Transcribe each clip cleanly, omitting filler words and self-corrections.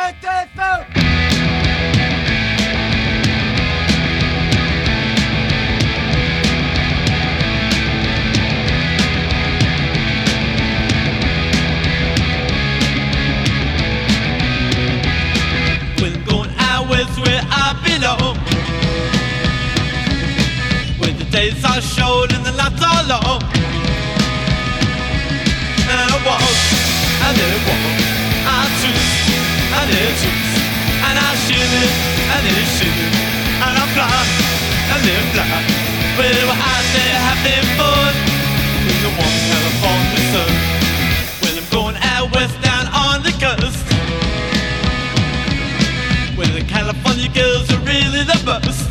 Where I belong, where the days are short and the nights are long. And I walk, and then walk, I twist, and then twist, and I shimmy, and then shimmy, and I fly, and then fly. Well, we're out there having fun in the warm California sun. Well, I'm going out west down on the coast, where the California girls are really the best.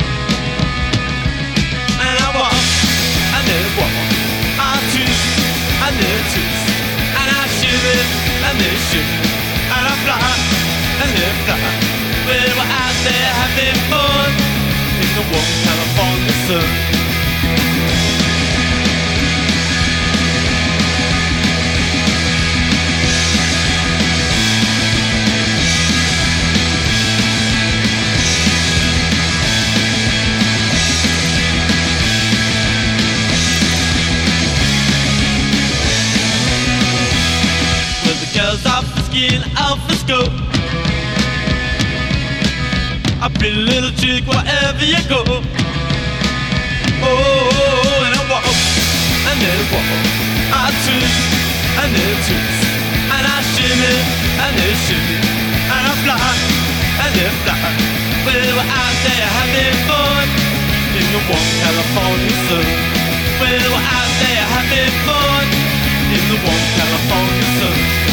And I walk, and then walk, I twist, and then twist, and I shimmy, and then shimmy, and I fly, and then fly. Well, we're out there having fun in the warm California sun. Girls off the skin, off the scope. A pretty little chick wherever you go. Oh, and I walk, and then walk, I twist, and then twist, and I shimmy, and then shimmy, and I fly, and then fly. Well, we're out there having fun in the warm California sun. Well, we're out there having fun in the warm California sun.